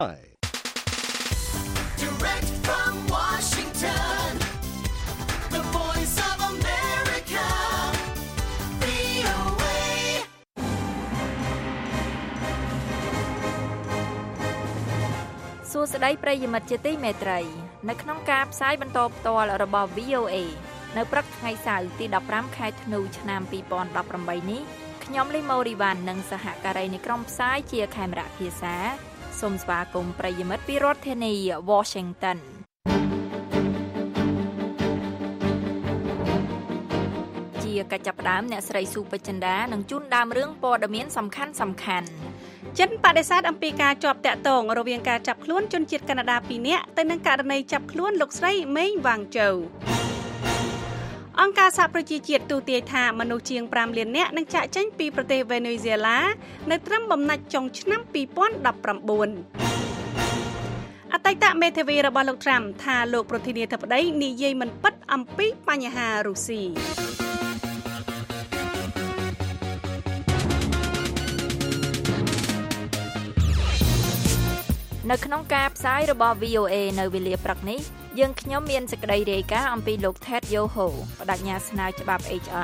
Direct from Washington, the voice of America, VOA. សួស្តីប្រិយមិត្តជាទីមេត្រីនៅក្នុងការផ្សាយបន្តផ្ទាល់របស់ VOA នៅព្រឹកថ្ងៃសៅរ៍ទី15ខែធ្នូឆ្នាំ2018នេះខ្ញុំលីម៉ូរីវ៉ាន់និងសហការីនៃក្រុមផ្សាយជាខេមរៈភាសាសូមស្វាគមន៍ប្រិយមិត្តពីរដ្ឋធានី Washington ជាកិច្ចចាប់ផ្ដើមអ្នកស្រីស៊ូពេជ្រចិន្តានឹងជូនដើមរឿងព័ត៌មានសំខាន់ចិនបដិសេធអំពីការជាប់តាក់ទងរវាងការចាប់ខ្លួនជនជាតិកាណាដា2នាក់ទៅនឹងករណីចាប់ខ្លួនលោកស្រីមេងវ៉ាងជូអង្គការសហប្រជាជាតិទូទាយថាមនុស្សជាង5លាននាក់នឹងចាកចេញពីប្រទេសវេណេស៊ុយអេឡានៅត្រឹមបំណាច់ចុងឆ្នាំ2019អតីតមេធាវីរបស់លោកត្រាំថាលោកប្រធានាធិបតីនិយាយមិនពិតអំពីបញ្ហារុស្ស៊ីនៅក្នុងការផ្សាយរបស់ VOA នៅវេលាព្រឹកនេះយើងខ្ញុំមានសេចក្តីរាយការណ៍អំពីលោក Ted Yoho បដិញ្ញាស្នើច្បាប់ HR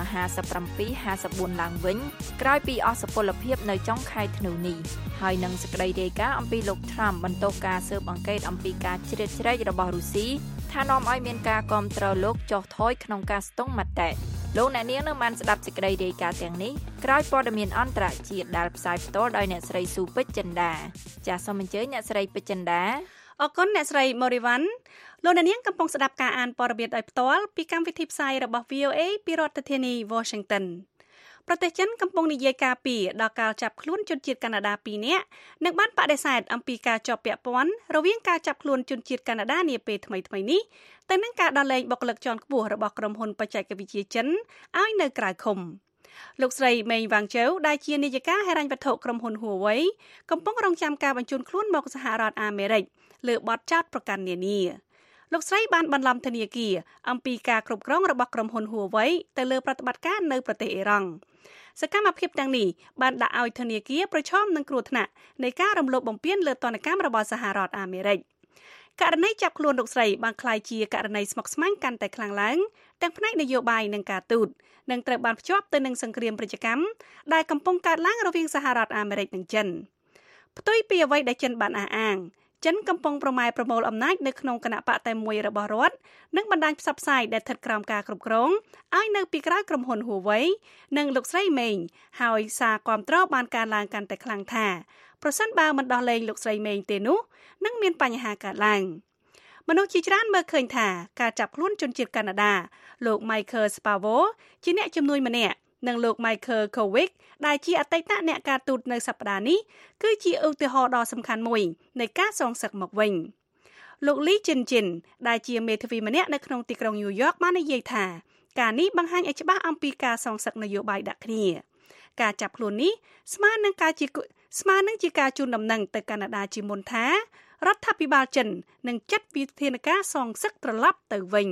57-54 ឡើងវិញក្រោយពីអស់សុពលភាពនៅចុងខែធ្នូនេះហើយនឹងសេចក្តីរាយការណ៍អំពីលោក Trump បន្ទោសការស៊ើបអង្កេតអំពីការជ្រៀតជ្រែករបស់រុស្ស៊ីថានាំឲ្យមានការគាំទ្រលោកចុះថយក្នុងការស្ទង់មតិលោកអ្នកនាងនឹងបានស្ដាប់សេចក្តីរាយការណ៍ទាំងនេះក្រោយព័ត៌មានអន្តរជាតិដែលផ្សាយផ្ទាល់ដោយអ្នកស្រីស៊ូពេជ្រចិន្តាចាសសូមអញ្ជើញអ្នកស្រីពេជ្រចិន្តាអរគុណអ្នកស្រីម៉ូរីវ៉ាន់លោកអ្នកនាងកំពុងស្ដាប់ការអានព័ត៌មានដោយផ្ទាល់ពីកម្មវិធីផ្សាយរបស់ VOA ពីរដ្ឋធានី Washington ប្រទេសចិនកំពុងនិយាយការពីដល់ការចាប់ខ្លួនជនជាតិកាណាដា2នាក់និងបានបដិសេធអំពីការជាប់ពាក់ព័ន្ធរវាងការចាប់ខ្លួនជនជាតិកាណាដានាពេលថ្មីៗនេះទៅនឹងការដោះលែងបុគ្គលិកជាន់ខ្ពស់របស់ក្រុមហ៊ុនបច្ចេកវិទ្យាចិនឲ្យនៅក្រៅឃុំលោកស្រីមេងវ៉ាងជូដែលជានាយិកាហិរញ្ញវត្ថុក្រុមហ៊ុន Huawei កំពុងរងចាំការបញ្ជូនខ្លួនមកសហរដ្ឋអាមេរិកលើបទចោទប្រកាន់នានាលោកស្រីបានបន្លំធនាគារអំពីការគ្រប់គ្រងរបស់ក្រុមហ៊ុន Huawei ទៅលើប្រតិបត្តិការនៅប្រទេសអ៊ីរ៉ង់សកម្មភាពទាំងនេះបានដាក់ឲ្យធនាគារប្រឈមនឹងគ្រោះថ្នាក់នៃការរំលោភបំពានលើទណ្ឌកម្មរបស់សហរដ្ឋអាមេរិកករណីចាប់ខ្លួនលោកស្រីបានក្លាយជាករណីស្មុគស្មាញកាន់តែខ្លាំងឡើងទាំងផ្នែកនយោបាយនិងការទូតនិងត្រូវបានភ្ជាប់ទៅនឹងសង្គ្រាមប្រតិកម្មដែលកំពុងកើតឡើងរវាងសហរដ្ឋអាមេរិកនិងចិនផ្ទុយពីអ្វីដែលចិនបានអះអាងចិនកំពុងប្រម៉ែប្រមូលអំណាចនៅក្នុងគណៈបកតែមួយរបស់រដ្ឋនិងបណ្ដាញផ្សព្វផ្សាយដែលស្ថិតក្រោមការគ្រប់គ្រងឲ្យនៅពីក្រោយក្រុមហ៊ុន Huawei និងលោកស្រីមេងហើយសារគាំទ្របានកើនឡើងកាន់តែខ្លាំងថាប្រសិនបើមិនដោះលែងលោកស្រីមេងទេនោះនឹងមានបញ្ហាកើតឡើងមនុស្សជាច្រើនមើលឃើញថាការចាប់ខ្លួនជនជាតិកាណាដាលោក Michael Spavor ជាអ្នកជំនួយម្នាក់និងលោក Michael Kovic ដែលជាអតីតអ្នកការទូតនៅសប្តាហ៍នេះគឺជាឧទាហរណ៍ដ៏សំខាន់មួយនៃការសងសឹកមកវិញលោក Lee Chin ដែលជាមេធាវីម្នាក់នៅក្នុងទីក្រុង New York បាននិយាយថាការនេះបង្ហាញឲ្យច្បាស់អំពីការសងសឹកនយោបាយដាក់គ្នាការចាប់ខ្លួននេះស្មើនឹងជាការជូនដំណឹងទៅកាណាដាជាមុនថារដ្ឋាភិបាលចិននឹងចាត់វិធានការសងសឹកត្រឡប់ទៅវិញ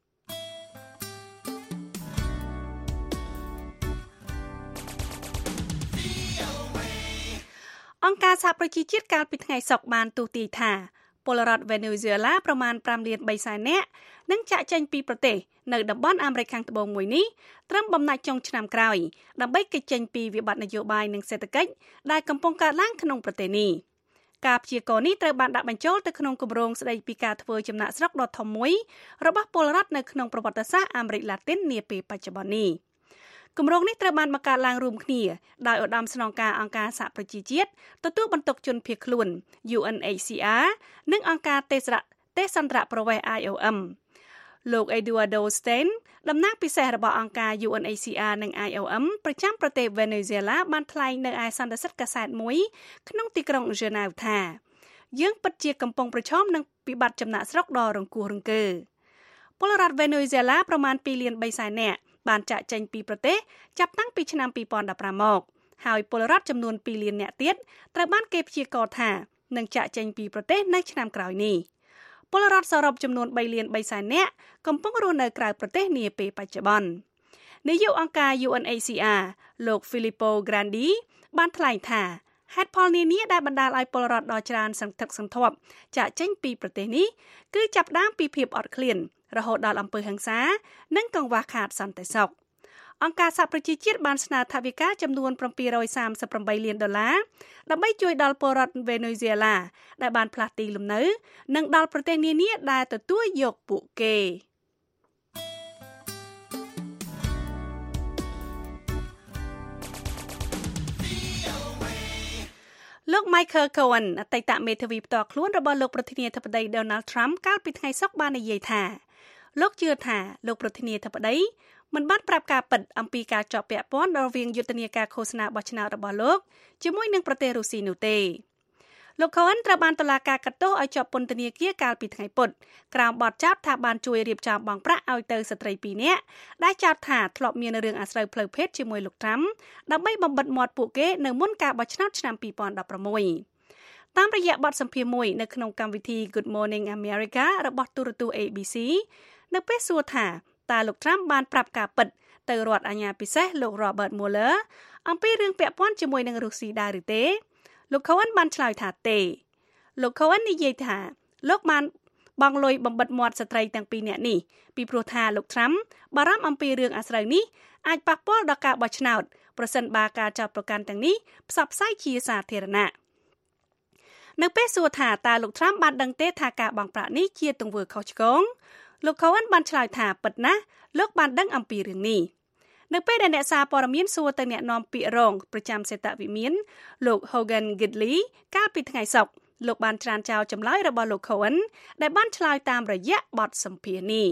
អង្គការសហប្រជាជាតិកាលពីថ្ងៃសុក្របានទូទាយថាពលរដ្ឋវេណេស៊ុយអេឡាប្រមាណ5លាន3សែននាក់នឹងចាកចេញពីប្រទេសនៅតំបន់អាមេរិកខាងត្បូងមួយនេះត្រឹមបំណាច់ចុងឆ្នាំក្រោយដើម្បីគេចចេញពីវិបត្តិនយោបាយនិងសេដ្ឋកិច្ចដែលកំពុងកើតឡើងក្នុងប្រទេសនេះការព្យាករណ៍នេះត្រូវបានដាក់បញ្ចូលទៅក្នុងគម្រោងស្តីពីការធ្វើចំណាកស្រុកដ៏ធំមួយរបស់ពលរដ្ឋនៅក្នុងប្រវត្តិសាស្ត្រអាមេរិកឡាទីននាពេលបច្ចុប្បន្ននេះគម្រោងនេះត្រូវបានបង្កើតឡើងរួមគ្នាដោយឧត្តមស្នងការអង្គការសហប្រជាជាតិទទួលបន្ទុកជនភៀសខ្លួន UNHCR និងអង្គការទេសន្តរប្រវេសន៍ IOM លោក Eduardo Stein តំណាងពិសេសរបស់អង្គការ UNHCR និង IOM ប្រចាំប្រទេសវេណេស៊ុយអេឡាបានថ្លែងនៅឯសន្និសីទកាសែតមួយក្នុងទីក្រុង Geneva ថាយើងពិតជាកំពុងប្រឈមនឹងវិបត្តិចំណាកស្រុកដ៏រង្គោះរង្គើពលរដ្ឋវេណេស៊ុយអេឡាប្រមាណ2លាន3សែននាក់បានចាកចេញពីប្រទេសចាប់តាំងពីឆ្នាំ2015មកហើយពលរដ្ឋចំនួន2លាននាក់ទៀតត្រូវបានគេព្យាករណ៍ថានឹងចាកចេញពីប្រទេសនៅឆ្នាំក្រោយនេះពលរដ្ឋសរុបចំនួន3លាន3សែននាក់កំពុងរស់នៅក្រៅប្រទេសនាពេលបច្ចុប្បន្ននាយកអង្គការ UNHCR លោក Filippo Grandi បានថ្លែងថាហេតុផលនានាដែលបណ្ដាលឲ្យពលរដ្ឋដ៏ច្រើនសន្ធឹកសន្ធាប់ចាកចេញពីប្រទេសនេះគឺចាប់ផ្ដើមពីភាពអត់ឃ្លានរហូតដល់អំពើហិង្សានិងកង្វះខាតសន្តិសុខអង្គការសហប្រជាជាតិបានស្នើថវិកាចំនួន$738 លានដើម្បីជួយដល់ពលរដ្ឋវេណេស៊ុយអេឡាដែលបានផ្លាស់ទីលំនៅនិងដល់ប្រទេសនានាដែលទទួលយកពួកគេលោក Michael Cohen អតីតមេធាវីផ្ទាល់ខ្លួនរបស់លោកប្រធានាធិបតី Donald Trump កាលពីថ្ងៃសុក្របាននិយាយថាលោកជឿថាលោកប្រធានាធិបតីមិនបានប្រាប់ការពិតអំពីការជាប់ពាក់ព័ន្ធរវាងយុទ្ធនាការឃោសនាបោះឆ្នោតរបស់លោកជាមួយនឹងប្រទេសរុស្ស៊ីនោះទេលោក Cohen ត្រូវបានតុលាការកាត់ទោសឲ្យជាប់ពន្ធនាគារកាលពីថ្ងៃពុធក្រោមបទចោទថាបានជួយរៀបចំបង់ប្រាក់ឲ្យទៅស្ត្រី2នាក់ដែលចោទថាធ្លាប់មានរឿងអាស្រូវផ្លូវភេទជាមួយលោក Trump ដើម្បីបំបិទមាត់ពួកគេនៅមុនការបោះឆ្នោតឆ្នាំ2016តាមរយៈបទសម្ភាសន៍មួយនៅក្នុងកម្មវិធី Good Morning America របស់ទូរទស្សន៍ ABC នៅពេលសួរថាតើលោក Trump បានប្រាប់ការពិតទៅរដ្ឋអាជ្ញាពិសេសលោក Robert Mueller អំពីរឿងពាក់ព័ន្ធជាមួយនឹងរុស្ស៊ីដែរឬទេលោក Cohen បានឆ្លើយថាទេលោក Cohen និយាយថាលោកបានបង់លុយបំបិទមាត់ស្ត្រីទាំងពីរនាក់នេះពីព្រោះថាលោក Trump បារម្ភអំពីរឿងអាស្រូវនេះអាចប៉ះពាល់ដល់ការបោះឆ្នោតប្រសិនបើការចោទប្រកាន់ទាំងនេះផ្សព្វផ្សាយជាសាធារណៈនៅពេលសួរថាតើលោក Trump បានដឹងទេថាការបង់ប្រាក់នេះជាទង្វើខុសឆ្គងលោក Cohen បានឆ្លើយថាពិតណាស់លោកបានដឹងអំពីរឿងនេះនៅពេលដែលអ្នកសារព័ត៌មានសួរទៅអ្នកនាំពាក្យរងប្រចាំសេតវិមានលោក Hogan Gidley កាលពីថ្ងៃសុក្រលោកបានច្រានចោលចម្លើយរបស់លោក Cohen ដែលបានឆ្លើយតាមរយៈបទសម្ភាសន៍នេះ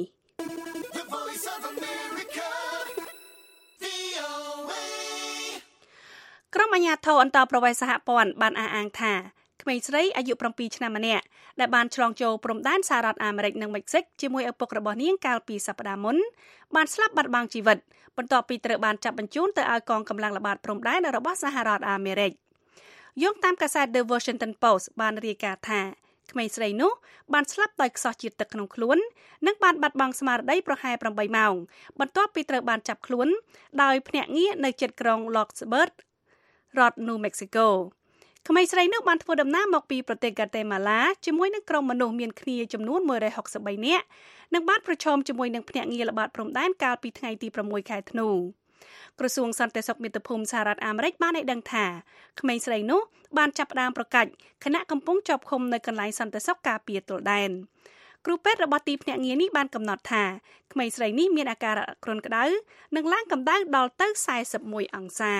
ក្រុមអាជ្ញាធរអន្តរប្រវេសន៍សហព័ន្ធបានអះអាងថាក្មេងស្រីអាយុ7ឆ្នាំម្នាក់ដែលបានឆ្លងចូលព្រំដែនសហរដ្ឋអាមេរិកនិងមិចស៊ិកជាមួយឪពុករបស់នាងកាលពីសប្តាហ៍មុនបានស្លាប់បាត់បង់ជីវិតបន្ទាប់ពីត្រូវបានចាប់បញ្ជូនទៅឲ្យកងកម្លាំងល្បាតព្រំដែនរបស់សហរដ្ឋអាមេរិកយោងតាមកាសែត The Washington Post បានរាយការណ៍ថាក្មេងស្រីនោះបានស្លាប់ដោយខ្សោះជាតិទឹកក្នុងខ្លួននិងបានបាត់បង់ស្មារតីប្រហែល8ម៉ោងបន្ទាប់ពីត្រូវបានចាប់ខ្លួនដោយភ្នាក់ងារនៅជិតក្រុង Locksburg រដ្ឋ New Mexicoក្មេងស្រីនោះបានធ្វើដំណើរមកពីប្រទេសហ្គាតេម៉ាឡាជាមួយនឹងក្រុមមនុស្សមានគ្នាចំនួន163នាក់និងបានប្រឈមជាមួយនឹងភ្នាក់ងារល្បាតព្រំដែនកាលពីថ្ងៃទី6ខែធ្នូក្រសួងសន្តិសុខមាតុភូមិសហរដ្ឋអាមេរិកបានឲ្យដឹងថាក្មេងស្រីនោះបានចាប់ផ្ដើមប្រកាច់ខណៈកំពុងជាប់ឃុំនៅកន្លែងសន្តិសុខការពារទល់ដែនគ្រូពេទ្យរបស់ទីភ្នាក់ងារនេះបានកំណត់ថាក្មេងស្រីនេះមានអាការៈគ្រុនក្តៅនិងឡើងកម្ដៅដល់ទៅ41អង្សា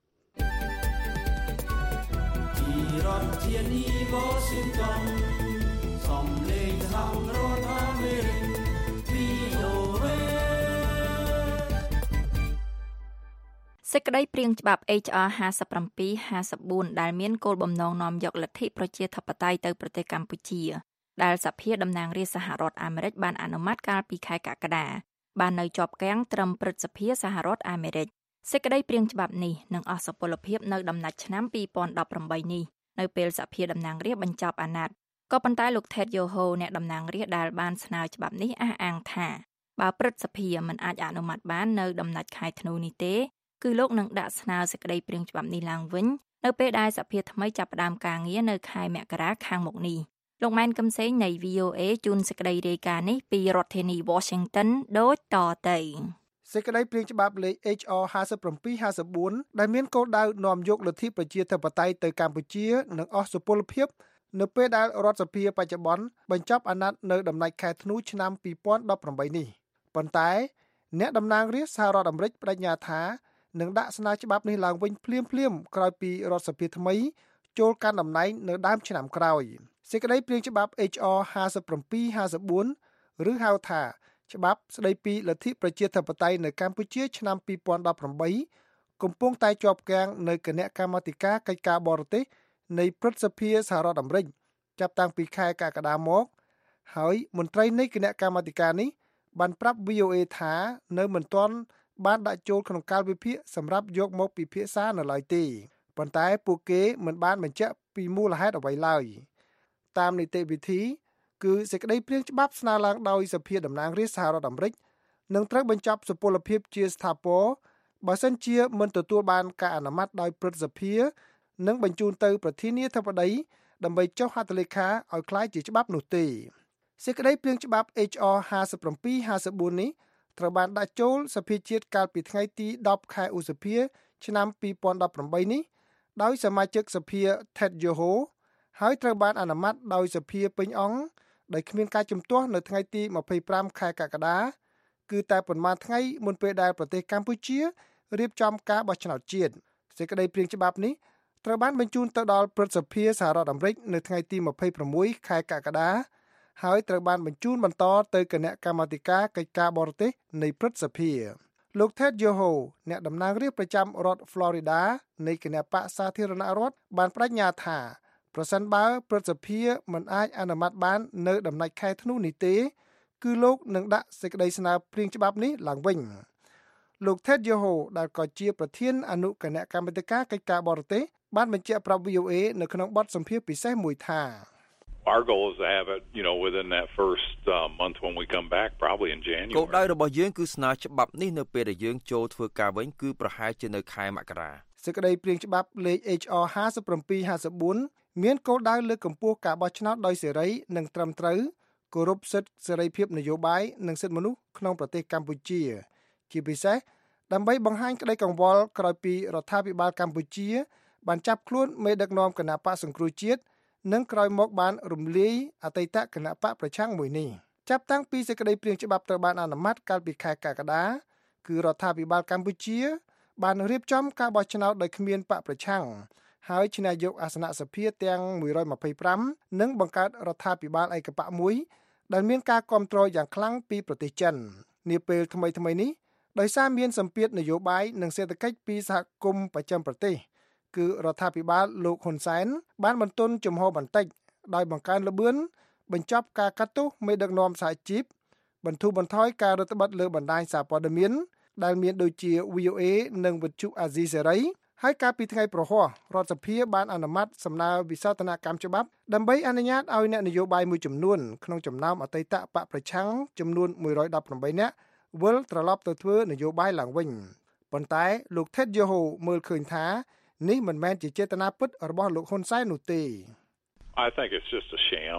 រដ្ឋធានី Washington សំឡេងសហរដ្ឋអាមេរិក VOA សេចក្តីព្រាងច្បាប់ HR 57-54ដែលមានគោលបំណងនាំយកលទ្ធិប្រជាធិបតេយ្យទៅប្រទេសកម្ពុជាដែលសភាតំណាងរាស្ត្រសហរដ្ឋអាមេរិកបានអនុម័តកាលពីខែកក្កដាបាននៅជាប់គាំងត្រឹមព្រឹទ្ធសភាសហរដ្ឋអាមេរិកសេចក្តីព្រាងច្បាប់នេះនឹងអស់សុពលភាពនៅដំណាច់ឆ្នាំ2018នេះនៅពេលសភាតំណាងរាស្ត្របញ្ចប់អាណត្តិក៏ប៉ុន្តែលោក Ted Yoho អ្នកតំណាងរាស្ត្រដែលបានស្នើច្បាប់នេះអះអាងថាបើព្រឹទ្ធសភាមិនអាចអនុម័តបាននៅដំណាច់ខែធ្នូនេះទេគឺលោកនឹងដាក់ស្នើសេចក្តីព្រាងច្បាប់នេះឡើងវិញនៅពេលដែលសភាថ្មីចាប់ផ្ដើមការងារនៅខែមករាខាងមុខនេះលោកម៉ែនកឹមសេងនៃ VOA ជូនសេចក្តីរាយការណ៍នេះពីរដ្ឋធានី Washington ដូចតទៅសេចក្តីព្រាងច្បាប់លេខ HR 5754ដែលមានគោលដៅនាំយកលទ្ធិប្រជាធិបតេយ្យទៅកម្ពុជានឹងអស់សុពលភាពនៅពេលដែលរដ្ឋសភាបច្ចុប្បន្នបញ្ចប់អាណត្តិនៅដំណាច់ខែធ្នូឆ្នាំ2018នេះប៉ុន្តែអ្នកតំណាងរាស្ត្រសហរដ្ឋអាមេរិកបដិញ្ញាថានឹងដាក់ស្នើច្បាប់នេះឡើងវិញភ្លាមៗក្រោយពីរដ្ឋសភាថ្មីចូលកាន់តំណែងនៅដើមឆ្នាំក្រោយសេចក្តីព្រាងច្បាប់ HR 5754ឬហៅថាច្បាប់ស្តីពីលទ្ធិប្រជាធិបតេយ្យនៅកម្ពុជាឆ្នាំ2018កំពុងតែជាប់គាំងនៅគណៈកម្មាធិការកិច្ចការបរទេសនៃព្រឹទ្ធសភាសហរដ្ឋអាមេរិកចាប់តាំងពីខែកក្កដាមកហើយមន្ត្រីនៃគណៈកម្មាធិការនេះបានប្រាប់ VOA ថានៅមិនទាន់បានដាក់ចូលក្នុងកាលវិភាគសម្រាប់យកមកពិភាក្សានៅឡើយទេប៉ុន្តែពួកគេមិនបានបញ្ជាក់ពីមូលហេតុអ្វីឡើយតាមនីតិវិធីគឺសេចក្តីព្រាងច្បាប់ស្នើឡើងដោយសភាតំណាងរាស្ត្រសហរដ្ឋអាមេរិកនឹងត្រូវបញ្ចប់សុពលភាពជាស្ថាពរបើសិនជាមិនទទួលបានការអនុម័តដោយព្រឹទ្ធសភានិងបញ្ជូនទៅប្រធានាធិបតីដើម្បីចុះហត្ថលេខាឲ្យក្លាយជាច្បាប់នោះទេសេចក្តីព្រាងច្បាប់ HR 5754នេះត្រូវបានដាក់ចូលសភាជាតិកាលពីថ្ងៃទី10ខែឧសភាឆ្នាំ2018នេះដោយសមាជិកសភា Ted Yoho ហើយត្រូវបានអនុម័តដោយសភាពេញអង្គដោយគ្មានការជំទាស់នៅថ្ងៃទី25ខែកក្កដាគឺតែប៉ុន្មានថ្ងៃមុនពេលដែលប្រទេសកម្ពុជារៀបចំការបោះឆ្នោតជាតិសេចក្តីព្រាងច្បាប់នេះត្រូវបានបញ្ជូនទៅដល់ព្រឹទ្ធសភាសហរដ្ឋអាមេរិកនៅថ្ងៃទី26ខែកក្កដាហើយត្រូវបានបញ្ជូនបន្តទៅគណៈកម្មាធិការកិច្ចការបរទេសនៃព្រឹទ្ធសភាលោក Ted Yoho អ្នកតំណាងរាស្ត្រប្រចាំរដ្ឋ Florida នៃគណៈបក្សសាធារណរដ្ឋបានបដិញ្ញាថាប្រសិនបើព្រឹទ្ធសភាមិនអាចអនុម័តបាននៅដំណាច់ខែធ្នូនេះទេគឺលោកនឹងដាក់សេចក្តីស្នើព្រាងច្បាប់នេះឡើងវិញលោក Ted Yoho ដែលក៏ជាប្រធានអនុគណៈកម្មាធិការកិច្ចការបរទេសបានបញ្ជាក់ប្រាប់ VOA នៅក្នុងបទសម្ភាសន៍ពិសេសមួយថា Our goal is to have it, within that first month when we come back, probably in January. គោលដៅរបស់យើងគឺស្នើច្បាប់នេះនៅពេលដែលយើងចូលធ្វើការវិញគឺប្រហែលជានៅខែមករាសេចក្តីព្រាងច្បាប់លេខ HR 5754មានគោលដៅលើកកម្ពស់ការបោះឆ្នោតដោយសេរីនិងត្រឹមត្រូវគោរពសិទ្ធិសេរីភាពនយោបាយនិងសិទ្ធិមនុស្សក្នុងប្រទេសកម្ពុជាជាពិសេសដើម្បីបង្ហាញក្តីកង្វល់ក្រោយពីរដ្ឋាភិបាលកម្ពុជាបានចាប់ខ្លួនមេដឹកនាំគណបក្សសង្គ្រោះជាតិនិងក្រោយមកបានរំលាយអតីតគណបក្សប្រឆាំងមួយនេះចាប់តាំងពីសេចក្តីព្រាងច្បាប់ត្រូវបានអនុម័តកាលពីខែកក្កដាគឺរដ្ឋាភិបាលកម្ពុជាបានរៀបចំការបោះឆ្នោតដោយគ្មានបកប្រឆាំងហើយឈ្នះយកអាសនៈសភាទាំង125និងបង្កើតរដ្ឋាភិបាលឯកបកមួយដែលមានការគាំទ្រយ៉ាងខ្លាំងពីប្រទេសចិននាពេលថ្មីនេះដោយសារមានសម្ពាធនយោបាយនិងសេដ្ឋកិច្ចពីសហគមន៍បស្ចិមប្រទេសគឺរដ្ឋាភិបាលលោកហ៊ុនសែនបានបន្ទន់ជំហរបន្តិចដោយបង្កើនល្បឿនបញ្ចប់ការកាត់ទោសមេដឹកនាំសហជីពបន្ធូរបន្ថយការរដ្ឋបិទលើបណ្ដាញសារព័ត៌មានដែលមានដូចជា VOA និងវិទ្យុអាស៊ីសេរីហើយកាលពីថ្ងៃប្រហ័សរដ្ឋសភាបានអនុម័តសំណើវិសោធនកម្មច្បាប់ដើម្បីអនុញ្ញាតឲ្យអ្នកនយោបាយមួយចំនួនក្នុងចំណោមអតីតបកប្រឆាំងចំនួន118នាក់វិលត្រឡប់ទៅធ្វើនយោបាយឡើងវិញប៉ុន្តែលោក Ted Yoho មើលឃើញថានេះមិនមែនជាចេតនាពិតរបស់លោកហ៊ុនសែននោះទេ I think it's just a sham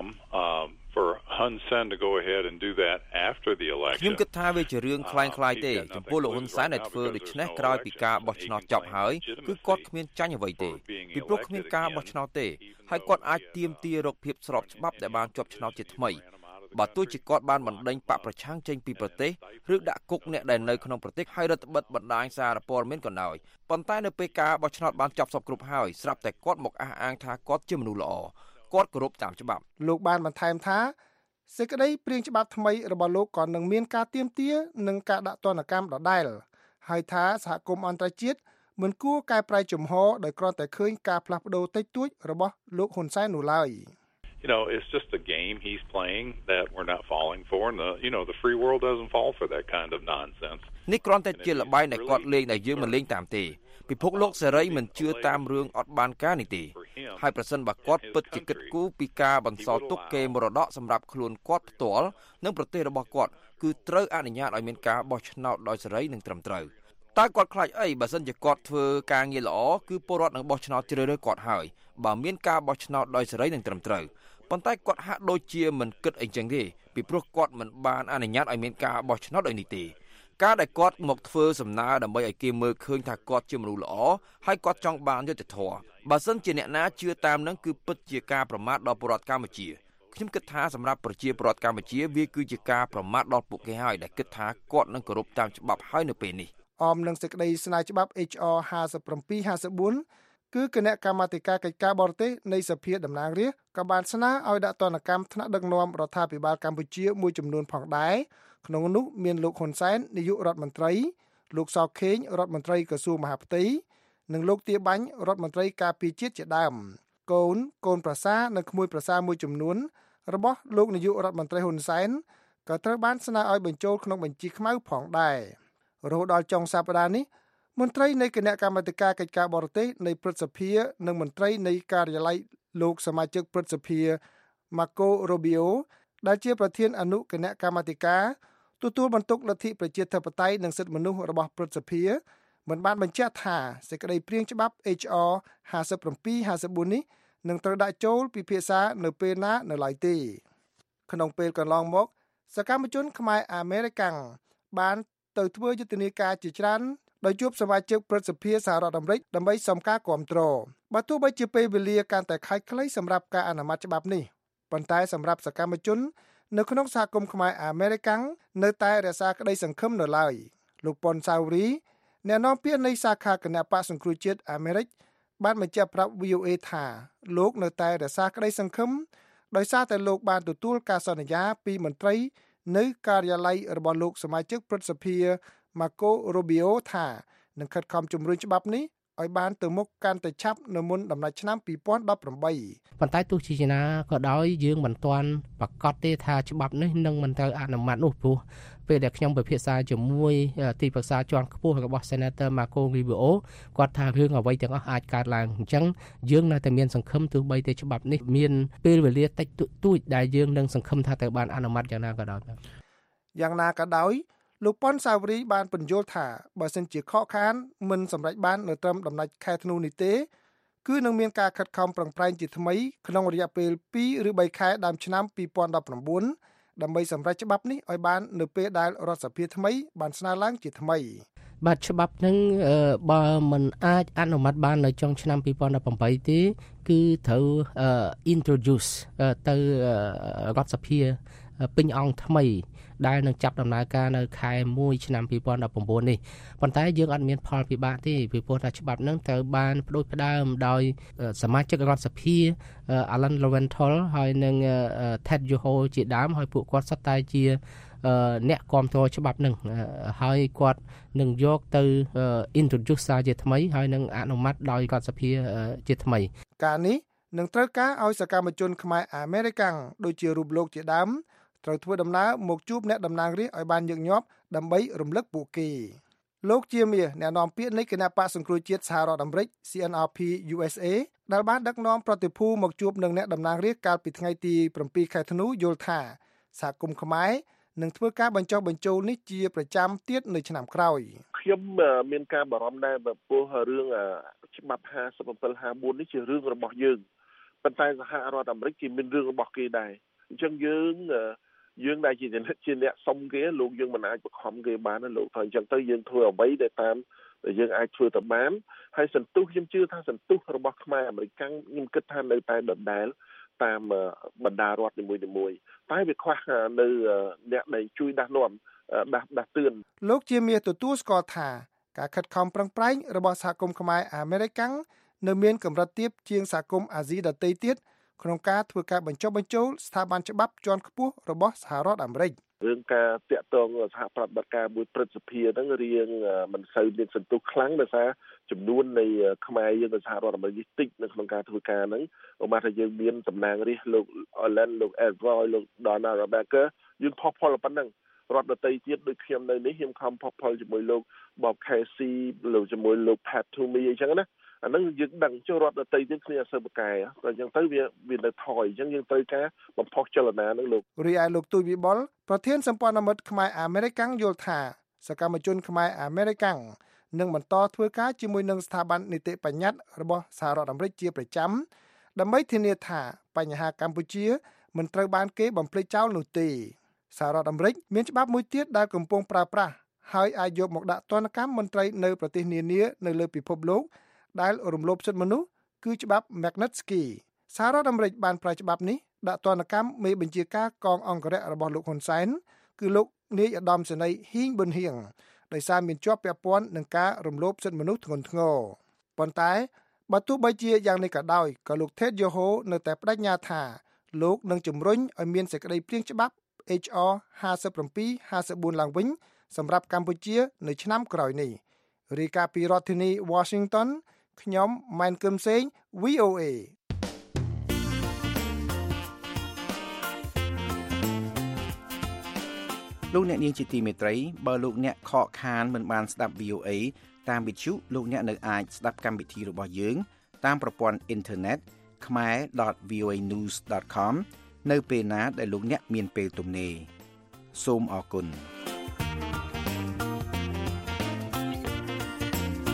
for Hun Sen to go ahead and do that after the election ខ្ញុំគិតថាវាជារឿងคล้ายៗទេចំពោះលោកហ៊ុនសែនដែលធ្វើដូច្នេះក្រោយពីការបោះឆ្នោតចប់ហើយគឺគាត់គ្មានចាញ់អ្វីទេពីព្រោះគ្មានការបោះឆ្នោតទេហើយគាត់អាចទាមទាររកភាពស្របច្បាប់ដែលបានជាប់ឆ្នោតជាថ្មីបើទោះជាគាត់បានបណ្ដេញបកប្រឆាំងចេញពីប្រទេសឬដាក់គុកអ្នកដែលនៅក្នុងប្រទេសហើយរដ្ឋបិទបណ្ដាញសារព័ត៌មានក៏ដោយប៉ុន្តែនៅពេលការបោះឆ្នោតបានចប់សពគ្រប់ហើយស្រាប់តែគាត់មកអះអាងថាគាត់ជាមនុស្សល្អគាត់គោរពតាមច្បាប់លោកបានបន្ថែមថាសេចក្តីព្រាងច្បាប់ថ្មីរបស់លោកក៏នឹងមានការទាមទារនិងការដាក់ទណ្ឌកម្មដដែលហើយថាសហគមន៍អន្តរជាតិមិនគួរកែប្រែជំហរដោយគ្រាន់តែឃើញការផ្លាស់ប្ដូរតិចតួចរបស់លោកហ៊ុនសែននោះឡើយ it's just a game he's playing that we're not falling for and the free world doesn't fall for that kind of nonsense នេះគ្រាន់តែជាល្បែងដែលគាត់លេងដែលយើងមិនលេងតាមទេពិភពលោកសេរីមិនជឿតាមរឿងអត់បានការនេះទេហើយប្រសិនបើគាត់ពិតជាគិតគូរពីការបន្សល់ទុកកេរមរតកសម្រាប់ខ្លួនគាត់ផ្ទាល់និងប្រទេសរបស់គាត់គឺត្រូវអនុញ្ញាតឲ្យមានការបោះឆ្នោតដោយសេរីនិងត្រឹមត្រូវតើគាត់ខ្លាចអីបើសិនជាគាត់ធ្វើការងារល្អគឺពលរដ្ឋនឹងបោះឆ្នោតជ្រើសរើសគាត់ហើយបើមានការបោះឆ្នោតដោយសេរីនិងត្រឹមត្រូវប៉ុន្តែគាត់ហាក់ដូចជាមិនគិតអីចឹងទេពីព្រោះគាត់មិនបានអនុញ្ញាតឲ្យមានការបោះឆ្នោតដោយនេះទេការដែលគាត់មកធ្វើសំណើដើម្បីឲ្យគេមើលឃើញថាគាត់ជាមនុស្សល្អហើយគាត់ចង់បានយុត្តិធម៌បើសិនជាអ្នកណាជឿតាមនឹងគឺពិតជាការប្រមាថដល់ពលរដ្ឋកម្ពុជាខ្ញុំគិតថាសម្រាប់ប្រជាពលរដ្ឋកម្ពុជាវាគឺជាការប្រមាថដល់ពួកគេហើយដែលគិតថាគាត់នឹងគោរពតាមច្បាប់ហើយនៅពេលនេះអមនឹងសេចក្តីស្នើច្បាប់ HR 5754គឺគណៈកម្មាធិការកិច្ចការបរទេសនៃសភាតំណាងរាស្ត្រក៏បានស្នើឲ្យដាក់ទណ្ឌកម្មថ្នាក់ដឹកនាំរដ្ឋាភិបាលកម្ពុជាមួយចំនួនផងដែរក្នុងនោះមានលោកហ៊ុនសែននាយករដ្ឋមន្ត្រីលោកសខេងរដ្ឋមន្ត្រីក្រសួងមហាផ្ទៃនិងលោកទាបាញ់រដ្ឋមន្ត្រីការពារជាតិជាដើមកូនប្រសានិងក្មួយប្រសាមួយចំនួនរបស់លោកនាយករដ្ឋមន្ត្រីហ៊ុនសែនក៏ត្រូវបានស្នើឲ្យបញ្ចូលក្នុងបញ្ជីខ្មៅផងដែររហូតដល់ចុងសប្តាហ៍នេះមន្ត្រីនៃគណៈកម្មាធិការកិច្ចការបរទេសនៃព្រឹទ្ធសភានិងមន្ត្រីនៃការិយាល័យលោកសមាជិកព្រឹទ្ធសភា Marco Rubio ដែលជាប្រធានអនុគណៈកម្មាធិការទទួលបន្ទុកលទ្ធិប្រជាធិបតេយ្យនិងសិទ្ធិមនុស្សរបស់ព្រឹទ្ធសភាមិនបានបញ្ជាក់ថាសេចក្តីព្រាងច្បាប់ HR 5754នេះនឹងត្រូវដាក់ចូលពិភាក្សានៅពេលណានៅឡើយទេក្នុងពេលកន្លងមកសកម្មជនខ្មែរអាមេរិកាំងបានទៅធ្វើយុទ្ធនាការជាច្រើនដោយជួបសមាជិកព្រឹទ្ធសភាសហរដ្ឋអាមេរិកដើម្បីសុំការគាំទ្របើទោះបីជាពេលវេលាកាន់តែខាយខ្លីសម្រាប់ការអនុម័តច្បាប់នេះប៉ុន្តែសម្រាប់សកម្មជននៅក្នុងសហគមន៍ខ្មែរអាមេរិកាំងនៅតែរក្សាក្តីសង្ឃឹមនៅឡើយលោកប៉ុនសាវរីអ្នកនាំពាក្យនៃសាខាគណៈបកសង្គ្រោះជាតិអាមេរិកបានបញ្ជាក់ប្រាប់ VOA ថាលោកនៅតែរក្សាក្តីសង្ឃឹមដោយសារតែលោកបានទទួលការសន្យាពីមន្ត្រីនៅការិយាល័យរបស់លោកសមាជិកព្រឹទ្ធសភា Marco Rubio ថានឹងខិតខំជំរុញច្បាប់នេះឲ្យបានទៅមុខកាន់តែឆាប់នៅមុនដំណាច់ឆ្នាំ2018 ប៉ុន្តែទោះជាណាក៏ដោយយើងមិនទាន់ប្រកាសទេថាច្បាប់នេះនឹងមិនត្រូវអនុម័តនោះព្រោះពេលដែលខ្ញុំពិភាក្សាជាមួយទីប្រឹក្សាជាន់ខ្ពស់របស់ Senator Marco Rubio គាត់ថារឿងអ្វីទាំងអស់អាចកើតឡើងអញ្ចឹងយើងនៅតែមានសង្ឃឹមទោះបីតែច្បាប់នេះមានពេលវេលាតិចតួចដែលយើងនឹងសង្ឃឹមថាត្រូវបានអនុម័តយ៉ាងណាក៏ដោយយ៉ាងណាក៏ដោយលោកប៉ុនសាវរីបានពន្យល់ថាបើសិនជាខកខានមិនសម្រេចបាននៅត្រឹមដំណាច់ខែធ្នូនេះទេគឺនឹងមានការខិតខំប្រឹងប្រែងជាថ្មីក្នុងរយៈពេល2ឬ3ខែដើមឆ្នាំ2019ដើម្បីសម្រេចច្បាប់នេះឲ្យបាននៅពេលដែលរដ្ឋសភាថ្មីបានស្នើឡើងជាថ្មីបាទច្បាប់នឹងបើមិនអាចអនុម័តបាននៅចុងឆ្នាំ2018ទេគឺត្រូវ introduce ទៅរដ្ឋសភាពេញអង្គថ្មីដែលនឹងចាប់ដំណើរការនៅខែ1ឆ្នាំ2019នេះប៉ុន្តែយើងអត់មានផលពិបាកទេពីព្រោះថាច្បាប់នឹងត្រូវបានផ្ដួចផ្ដើមដោយសមាជិករដ្ឋសភា Alan Lowenthal ហើយនិង Ted Yoho ជាដើមហើយពួកគាត់សុទ្ធតែជាអ្នកគាំទ្រច្បាប់នឹងហើយគាត់នឹងយកទៅ introduce ជាថ្មីហើយនឹងអនុម័តដោយរដ្ឋសភាជាថ្មីការនេះនឹងត្រូវការឲ្យសកម្មជនខ្មែរអាមេរិកាំងដូចជារូបលោកជាដើមត្រូវធ្វើដំណើរមកជួបអ្នកតំណាងរាស្ត្រឲ្យបានញឹកញាប់ដើម្បីរំលឹកពួកគេលោកជាមាសអ្នកនាំពាក្យនៃគណៈបកសង្គ្រោះជាតិសហរដ្ឋអាមេរិក CNRP USA ដែលបានដឹកនាំប្រតិភូមកជួបនឹងអ្នកតំណាងរាស្ត្រកាលពីថ្ងៃទី7ខែធ្នូយល់ថាសហគមន៍ខ្មែរនឹងធ្វើការបញ្ចុះបញ្ចូលនេះជាប្រចាំទៀតនៅឆ្នាំក្រោយខ្ញុំមានការបារម្ភដែរព្រោះរឿងច្បាប់5754នេះជារឿងរបស់យើងប៉ុន្តែសហរដ្ឋអាមេរិកគេមានរឿងរបស់គេដែរអញ្ចឹងយើងដែលជាអ្នកសុំគេលោកយើងមិនអាចបង្ខំគេបានទេលោកថាអញ្ចឹងទៅយើងធ្វើអ្វីដែលតាមយើងអាចធ្វើទៅបានហើយសន្ទុះខ្ញុំជឿថាសន្ទុះរបស់ខ្មែរអាមេរិកខ្ញុំគិតថានៅតែដដែលតាមបណ្ដារដ្ឋនីមួយៗតែវាខ្វះនៅអ្នកដែលជួយដាស់នាំដាស់តឿនលោកជាមាសទទួលស្គាល់ថាការខិតខំប្រឹងប្រែងរបស់សហគមន៍ខ្មែរអាមេរិកនៅមានកម្រិតទាបជាងសហគមន៍អាស៊ីដទៃទៀតក្នុងការធ្វើការបញ្ចុះបញ្ចូលស្ថាប័នច្បាប់ជាន់ខ្ពស់របស់សហរដ្ឋអាមេរិករឿងការតាក់ទងសហប្រតិបត្តិការមួយព្រឹទ្ធសភាហ្នឹងរៀងមិនសូវមានសន្ទុះខ្លាំងដោយសារចំនួននៃខ្មែរយើងនៅសហរដ្ឋអាមេរិកតិចនៅក្នុងការធ្វើការហ្នឹងឧមាថាយើងមានតំណាងរាស្ត្រលោក Allen លោក Elroy លោក Donald Baker យើងផុសផុលប៉ុណ្ណឹងរដ្ឋដទៃទៀតដូចខ្ញុំនៅនេះខ្ញុំខំផុសផុលជាមួយលោក Bob Casey លោកជាមួយលោក Pat Toomey អញ្ចឹងណាអានឹងយើងដឹងចុះរដ្ឋដទៃទៀតគ្នាអសើបកែតែអញ្ចឹងទៅវានៅថយអញ្ចឹងយើងត្រូវការបំផុសចលនានឹងលោករីឯលោកទូចវិបុលប្រធានសម្ព័ន្ធមិត្តខ្មែរអាមេរិកាំងយល់ថាសកម្មជនខ្មែរអាមេរិកាំងនឹងបន្តធ្វើការជាមួយនឹងស្ថាប័ននីតិបញ្ញត្តិរបស់សហរដ្ឋអាមេរិកជាប្រចាំដើម្បីធានាថាបញ្ហាកម្ពុជាមិនត្រូវបានគេបំភ្លេចចោលនោះទេសហរដ្ឋអាមេរិកមានច្បាប់មួយទៀតដែលកំពុងប្រើប្រាស់ហើយអាចយកមកដាក់ទណ្ឌកម្មមន្ត្រីនៅប្រទេសនានានៅលើពិភពលោកដែលរំលោភសិទ្ធិមនុស្សគឺច្បាប់ Magnitsky សហរដ្ឋអាមេរិកបានប្រើច្បាប់នេះដាក់ទណ្ឌកម្មមេបញ្ជាការកងអង្គរៈរបស់លោកហ៊ុនសែនគឺលោកនាយឧត្តមសេនីយ៍ហ៊ីងប៊ុនហៀងដោយសារមានជាប់ពាក់ព័ន្ធនឹងការរំលោភសិទ្ធិមនុស្សធ្ងន់ធ្ងរប៉ុន្តែបើទោះបីជាយ៉ាងនេះក៏ដោយក៏លោក Ted Yoho នៅតែបដិញ្ញាថាលោកនឹងជំរុញឲ្យមានសេចក្តីព្រាងច្បាប់ HR 5754ឡើងវិញសម្រាប់កម្ពុជានៅឆ្នាំក្រោយនេះរាយការណ៍ពីរដ្ឋធានី Washington ខ្ញុំម៉ែនគឹមសេង VOA លោកអ្នកនាងជាទីមេត្រីបើលោកអ្នកខកខានមិនបានស្ដាប់ VOA តាមវិទ្យុលោកអ្នកនៅអាចស្ដាប់កម្មវិធីរបស់យើងតាមប្រព័ន្ធអ៊ីនធឺណិត khmer.voanews.com នៅពេលណាដែលលោកអ្នកមានពេលទំនេរសូមអរគុណ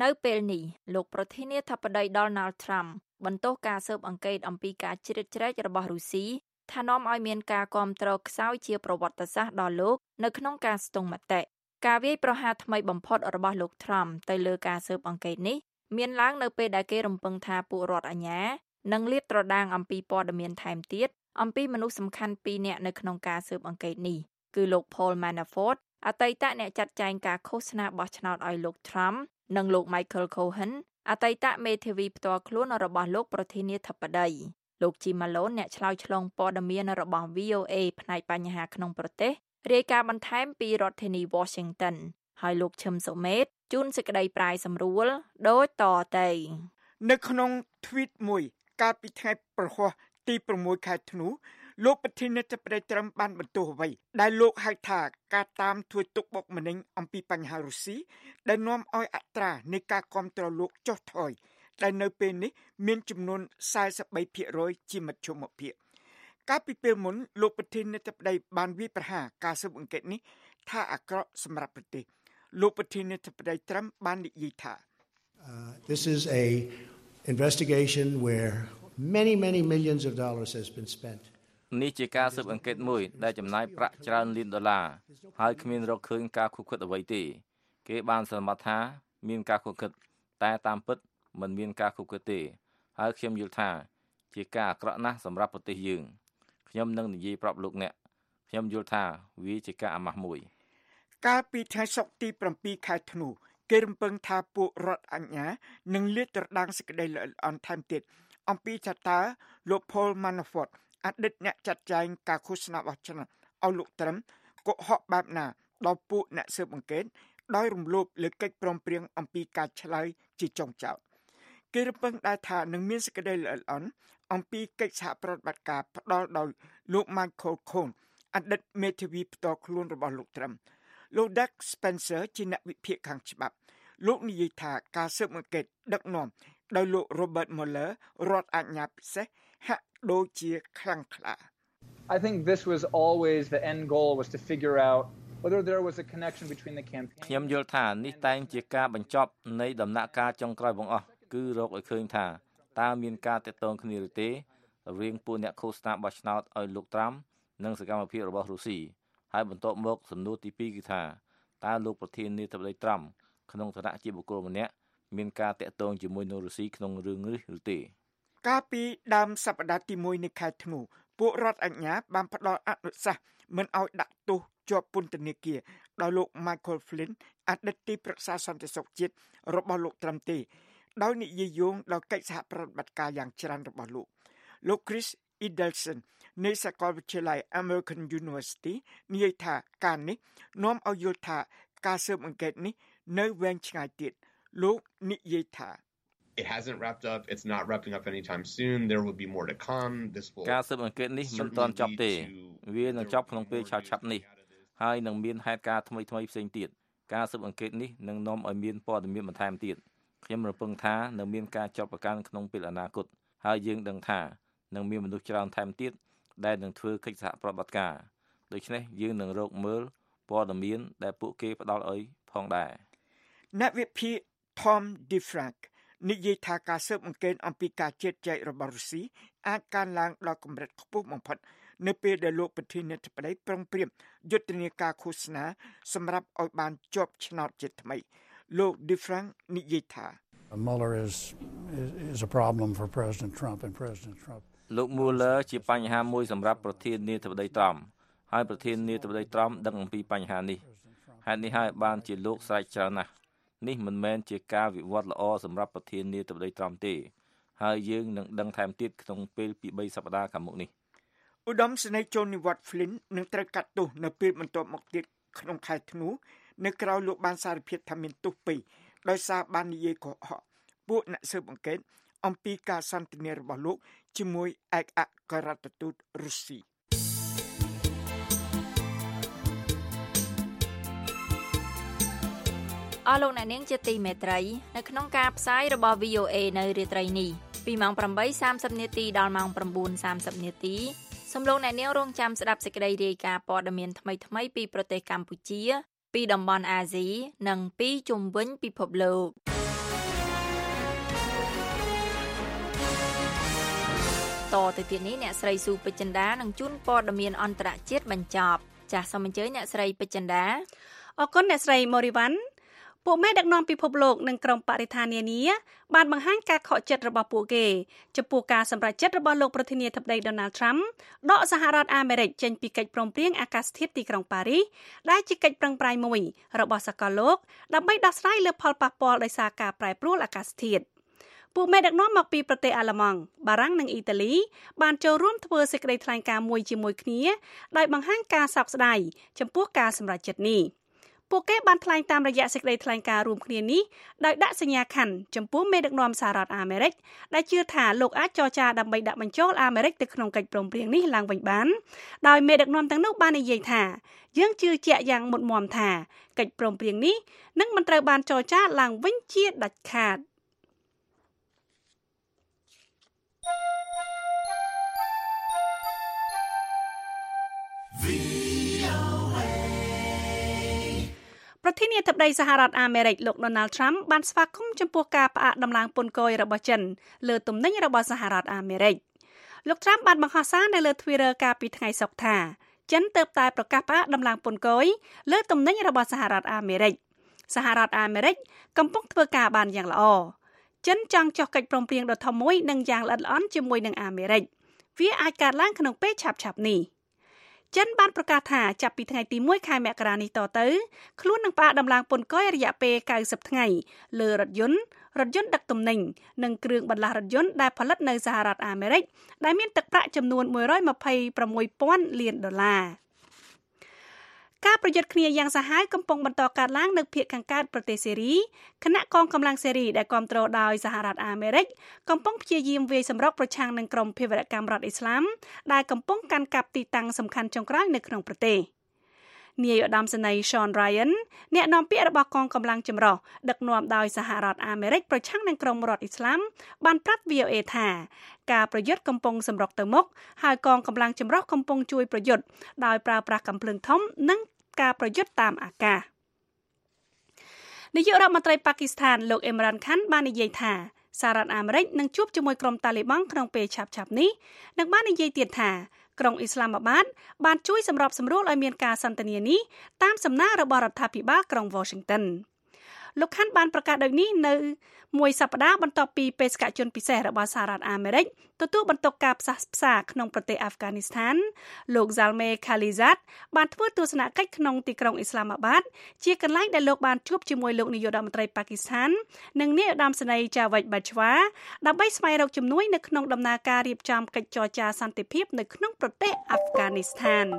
នៅពេលនេះលោកប្រធានាធិបតី Donald Trump បន្ទោសការស៊ើបអង្កេតអំពីការជ្រៀតជ្រែករបស់រុស្ស៊ីថានាំឲ្យមានការគាំទ្រខ្សោយជាប្រវត្តិសាស្ត្រដល់លោកនៅក្នុងការស្ទង់មតិការវាយប្រហារថ្មីបំផុតរបស់លោក Trump ទៅលើការស៊ើបអង្កេតនេះមានឡើងនៅពេលដែលគេរំពឹងថាពួករដ្ឋអាជ្ញានឹងលាតត្រដាងអំពីព័ត៌មានថែមទៀតអំពីមនុស្សសំខាន់2នាក់នៅក្នុងការស៊ើបអង្កេតនេះគឺលោក Paul Manafort អតីតអ្នកចាត់ចែងការឃោសនាបោះឆ្នោតឲ្យលោក Trump និងលោក Michael Cohen អតីតមេធាវីផ្ទាល់ខ្លួនរបស់លោកប្រធានាធិបតីលោក Jim Malone អ្នកឆ្លើយឆ្លងព័ត៌មានរបស់ VOA ផ្នែកបញ្ហាក្នុងប្រទេសរាយការណ៍បន្ថែមពីរដ្ឋធានី Washington ហើយលោកឈឹមសុមេតជួនសេចក្តីប្រាយសម្រួលដូចតទៅនៅក្នុង tweet មួយកាលពីថ្ងៃប្រហ័សទី6ខែធ្នូលោកប្រធានាធិបតីត្រឹមបានបន្ទោសអ្វីដែលលោកហៅថាការតាមធ្វើទុកបុកម្នេញអំពីបញ្ហារុស្ស៊ីដែលនាំឲ្យអត្រានៃការគាំទ្រលោកចុះថយដែលនៅពេលនេះមានចំនួន 43% ជាមធ្យមភាពកាលពីពេលមុនលោកប្រធានាធិបតីបានវាយប្រហារការស៊ើបអង្កេតនេះថាអាក្រក់សម្រាប់ប្រទេសលោកប្រធានាធិបតីត្រឹមបាននិយាយថា This is a investigation where many millions of dollars has been spent នេះជាការស៊ើបអង្កេតមួយដែលចំណាយប្រាក់ច្រើនលានដុល្លារហើយគ្មានរកឃើញការខុសខិតអ្វីទេគេបានសន្មតថាមានការខុសខិតតែតាមពិតមិនមានការខុសខិតទេហើយខ្ញុំយល់ថាជាការអាក្រក់ណាស់សម្រាប់ប្រទេសយើងខ្ញុំនឹងនិយាយប្រាប់លោកអ្នកខ្ញុំយល់ថាវាជាការអាម៉ាស់មួយកាលពីថ្ងៃសុក្រទី7ខែធ្នូគេរំពឹងថាពួករដ្ឋអាជ្ញានឹងលាតត្រដាងសេចក្តីល្អិតល្អន់ថែមទៀតអំពីថាតើលោក Paul Manafort អតីតអ្នកចាត់ចែងការឃោសនាបោះឆ្នោតឲ្យលោកត្រឹមកុហកបែបណាដល់ពួកអ្នកស៊ើបអង្កេតដោយរំលោភលើកិច្ចព្រមព្រៀងអំពីការឆ្លើយជាចុងចោទគេរំពឹងដែរថានឹងមានសេចក្តីល្អិតល្អន់អំពីកិច្ចសហប្រតិបត្តិការផ្ដល់ដោយលោក Michael Cohen អតីតមេធាវីផ្ទាល់ខ្លួនរបស់លោកត្រឹមលោក Doug Spencer ជាអ្នកវិភាគខាងច្បាប់លោកនិយាយថាការស៊ើបអង្កេតដឹកនាំដោយលោក Robert Mueller រដ្ឋអាជ្ញាពិសេសហាក់ដូចជាខ្លាំងក្លា I think this was always the end goal was to figure out whether there was a connection between the campaign ខ្ញុំយល់ថានេះតែងជាការបញ្ចប់នៃដំណាក់កាលចុងក្រោយបង្អស់គឺរកឲ្យឃើញថាតើមានការទាក់ទងគ្នាឬទេរវាងពួកអ្នកឃោសនាបោះឆ្នោតឲ្យលោកត្រាំនិងសកម្មភាពរបស់រុស្ស៊ីហើយបន្ទាប់មកសំណួរទី2គឺថាតើលោកប្រធានាធិបតីត្រាំក្នុងឋានៈជាបុគ្គលម្នាក់មានការតាក់ទងជាមួយនឹងរុស្ស៊ីក្នុងរឿងនេះឬទេកាលពីដើមសប្តាហ៍ទី1នៃខែធ្នូពួករដ្ឋអាជ្ញាបានផ្ដល់អនុសាសន៍មិនឲ្យដាក់ទោសជាប់ពន្ធនាគារដោយលោក Michael Flynn អតីតទីប្រឹក្សាសន្តិសុខជាតិរបស់លោកត្រាំទេដោយនិយាយយោងដល់កិច្ចសហប្រតិបត្តិការយ៉ាងច្រើនរបស់លោក Chris Edelson នៃសាកលវិទ្យាល័យ American University និយាយថាការនេះនាំឲ្យយល់ថាការស៊ើបអង្កេតនេះនៅវែងឆ្ងាយទៀតលោកនិយាយថា It hasn't wrapped up. It's not wrapping up anytime soon. There will be more to come. This will ការស៊ើបអង្កេតនេះមិនទាន់ចប់ទេវានឹងចប់ក្នុងពេលឆាប់ៗនេះហើយនឹងមានហេតុការណ៍ថ្មីៗផ្សេងទៀតការស៊ើបអង្កេតនេះនឹងនាំឲ្យមានព័ត៌មានបន្ថែមទៀតខ្ញុំរំពឹងថានឹងមានការចាប់ប្រកាន់ក្នុងពេលអនាគតហើយយើងដឹងថានឹងមានមនុស្សច្រើនថែមទៀតដែលនឹងធ្វើកិច្ចសហប្រតិបត្តិការដូច្នេះយើងនឹងរកមើលព័ត៌មានដែលពួកគេផ្ដល់ឲ្យផងដែរអ្នកវិភាគ Tom DeFrank និយាយថាការស៊ើបអង្កេតអំពីការជិតចែករបស់រុស្ស៊ីអាចកើនឡើងដល់កម្រិតខ្ពស់បំផុតនៅពេលដែលលោកប្រធានាធិបតីប្រុងប្រៀបយុទ្ធនាការឃោសនាសម្រាប់ឲ្យបានជាប់ឆ្នោតជាថ្មីលោក DeFrank និយាយថា Mueller is a problem for President Trump and President Trump លោក Mueller ជាបញ្ហាមួយសម្រាប់ប្រធានាធិបតីត្រាំហើយប្រធានាធិបតីត្រាំដឹងអំពីបញ្ហានេះហេតុនេះហើយបានជាលោកស្រែកច្រើនណាស់នេះមិនមែនជាការវិវត្តល្អសម្រាប់ប្រធានាធិបតីត្រាំទេហើយយើងនឹងដឹងថែមទៀតក្នុងពេលពី3សប្តាហ៍ខាងមុខនេះឧត្តមសេនីយ៍ Johnny Watt Flynn នឹងត្រូវកាត់ទោសនៅពេលបន្ទាប់មកទៀតក្នុងខែធ្នូនៅក្រៅលោកបានសារភាពថាមានទោស2ដោយសារបាននិយាយកុហកពួកអ្នកស៊ើបអង្កេតអំពីការសន្ទនារបស់លោកជាមួយឯកអគ្គរដ្ឋទូតរុស្ស៊ីអស់លោកអ្នកនាងជាទីមេត្រីនៅក្នុងការផ្សាយរបស់ VOA នៅរាត្រីនេះពីម៉ោង 8:30 នាទីដល់ម៉ោង 9:30 នាទីសូមលោកអ្នកនាងរងចាំស្ដាប់សេចក្តីរាយការណ៍ព័ត៌មានថ្មីៗពីប្រទេសកម្ពុជាពីតំបន់អាស៊ីនិងពីជុំវិញពិភពលោកបន្តទៅទៀតនេះអ្នកស្រីស៊ូពេជ្រចិន្តានឹងជូនព័ត៌មានអន្តរជាតិបញ្ចប់ចាសសូមអញ្ជើញអ្នកស្រីពេជ្រចិន្តាអរគុណអ្នកស្រីម៉ូរីវ៉ាន់ពួកមេដឹកនាំពិភពលោកនិងក្រុមបរិស្ថាននានាបានបង្ហាញការខកចិត្តរបស់ពួកគេចំពោះការសម្រេចចិត្តរបស់លោកប្រធានាធិបតី Donald Trump ដកសហរដ្ឋអាមេរិកចេញពីកិច្ចព្រមព្រៀងអាកាសធាតុទីក្រុងប៉ារីសដែលជាកិច្ចប្រឹងប្រែងមួយរបស់សកលលោកដើម្បីដោះស្រាយលើផលប៉ះពាល់ដោយសារការប្រែប្រួលអាកាសធាតុពួកមេដឹកនាំមកពីប្រទេសអាល្លឺម៉ង់បារាំងនិងអ៊ីតាលីបានចូលរួមធ្វើសេចក្តីថ្លែងការណ៍មួយជាមួយគ្នាដោយបង្ហាញការសោកស្ដាយចំពោះការសម្រេចចិត្តនេះពួកគេបានថ្លែងតាមរយៈសេចក្តីថ្លែងការណ៍រួមគ្នានេះដោយដាក់សញ្ញាខណ្ឌចំពោះមេដឹកនាំសហរដ្ឋអាមេរិកដែលជឿថាលោកអាចចរចាដើម្បីដាក់បញ្ចូលអាមេរិកទៅក្នុងកិច្ចព្រមព្រៀងនេះឡើងវិញបានដោយមេដឹកនាំទាំងនោះបាននិយាយថាយើងជឿជាក់យ៉ាងមុតមមថាកិច្ចព្រមព្រៀងនេះនឹងមិនត្រូវបានចរចាឡើងវិញជាដាច់ខាតប្រធានាធិបតីសហរដ្ឋអាមេរិកលោក Donald Trump បានស្វាគមន៍ចំពោះការផ្អាកដំឡើងពន្ធគយរបស់ចិនលើទំនិញរបស់សហរដ្ឋអាមេរិកលោក Trump បានបង្ហោះសារនៅលើ Twitter កាលពីថ្ងៃសុក្រថាចិនទើបតែប្រកាសផ្អាកដំឡើងពន្ធគយលើទំនិញរបស់សហរដ្ឋអាមេរិកសហរដ្ឋអាមេរិកកំពុងធ្វើការបានយ៉ាងល្អចិនចង់ចុះកិច្ចព្រមព្រៀងដ៏ធំមួយនិងយ៉ាងល្អិតល្អន់ជាមួយនឹងអាមេរិកវាអាចកើតឡើងក្នុងពេលឆាប់ៗនេះចិនបានប្រកាសថាចាប់ពីថ្ងៃទី1ខែមករានេះតទៅខ្លួននឹងផ្អាកដំឡើងពន្ធគយរយៈពេល90ថ្ងៃលើរថយន្តដឹកទំនិញនិងគ្រឿងបន្លាស់រថយន្តដែលផលិតនៅសហរដ្ឋអាមេរិកដែលមានទឹកប្រាក់ចំនួន$126,000 លានការប្រយុទ្ធគ្នាយ៉ាងសាហាវកំពុងបន្តកើតឡើងនៅភាគខាងកើតប្រទេសសេរីគណៈកងកម្លាំងសេរីដែលគាំទ្រដោយសហរដ្ឋអាមេរិកកំពុងព្យាយាមវាយសម្រុកប្រឆាំងនឹងក្រុមភេរវកម្មរដ្ឋអ៊ីស្លាមដែលកំពុងកាន់កាប់ទីតាំងសំខាន់ចុងក្រោយនៅក្នុងប្រទេសនាយឧត្តមសេនីយ៍ Sean Ryan អ្នកនាំពាក្យរបស់កងកម្លាំងចម្រុះដឹកនាំដោយសហរដ្ឋអាមេរិកប្រឆាំងនឹងក្រុមរដ្ឋអ៊ីស្លាមបានប្រាប់ VOA ថាការប្រយុទ្ធកំពុងសម្រុកទៅមុខហើយកងកម្លាំងចម្រុះកំពុងជួយប្រយុទ្ធដោយប្រើប្រាស់កាំភ្លើងធំនិងការប្រយុទ្ធតាមអាកាសនាយករដ្ឋមន្ត្រីប៉ាគីស្ថានលោកអ៊ីមរ៉ានខានបាននិយាយថាសហរដ្ឋអាមេរិកនឹងជួបជាមួយក្រុមតាលីបង់ក្នុងពេលឆាប់ៗនេះនិងបាននិយាយទៀតថាក្រុងអ៊ីស្លាមាបាតបានជួយសម្របសម្រួលឲ្យមានការសន្ទនានេះតាមសំណើរបស់រដ្ឋាភិបាលក្រុង Washington លោកខានបានប្រកាសដូចនេះនៅមួយសប្តាហ៍បន្ទាប់ពីបេសកជនពិសេសរបស់សហរដ្ឋអាមេរិកទទួលបន្ទុកការផ្សះផ្សាក្នុងប្រទេសអាហ្វហ្គានីស្ថានលោក Zalmay Khalilzad បានធ្វើទស្សនកិច្ចក្នុងទីក្រុងអ៊ីស្លាមាបាតជាកន្លែងដែលលោកបានជួបជាមួយលោកនាយករដ្ឋមន្ត្រីប៉ាគីស្ថាននិងនាយឧត្តមសេនីយ៍ Jawed Bajwa ដើម្បីស្វែងរកជំនួយនៅក្នុងដំណើរការរៀបចំកិច្ចចរចាសន្តិភាពនៅក្នុងប្រទេសអាហ្វហ្គានីស្ថាន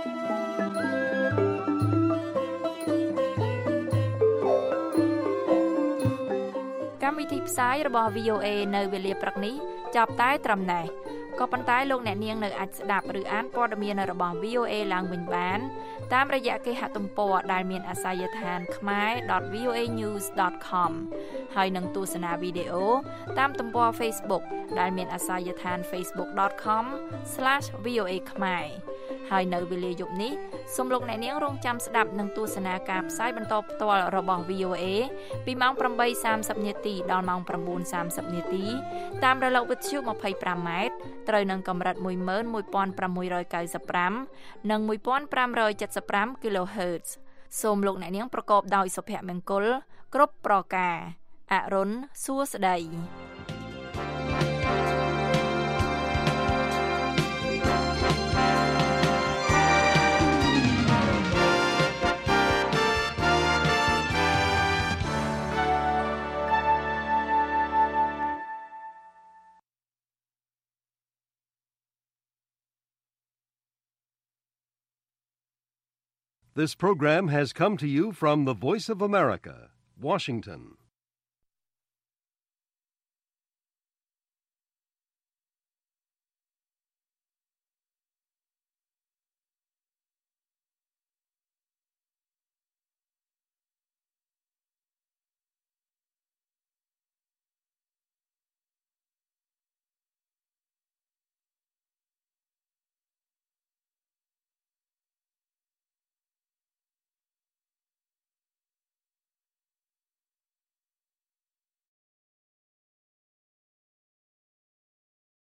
កម្មវិធីផ្សាយរបស់ VOA នៅវេលាព្រឹកនេះចាប់តែត្រឹមណេះក៏ប៉ុន្តែលោកអ្នកនាងនៅអាចស្ដាប់ឬអានព័ត៌មានរបស់ VOA ឡើងវិញបានតាមរយៈគេហទំព័រដែលមានអាសយដ្ឋានkhmer.voanews.com ហើយនឹងទស្សនាវីដេអូតាមទំព័រ Facebook ដែលមានអាសយដ្ឋាន facebook.com/voa khmer ហើយនៅវេលាយប់នេះសូមលោកអ្នកនាងរងចាំស្ដាប់នឹងទស្សនាការផ្សាយបន្តផ្ទាល់របស់ VOA ពីម៉ោង 8:30 នាទីដល់ម៉ោង 9:30 នាទីតាមរលកវិទ្យុ 25 ម៉ែត្រត្រូវនឹងកម្រិត 11695 និង 1575 kHz សូមលោកអ្នកនាងប្រកបដោយសុភមង្គលគ្រប់ប្រការអរុនសួស្តី This program has come to you from the Voice of America, Washington.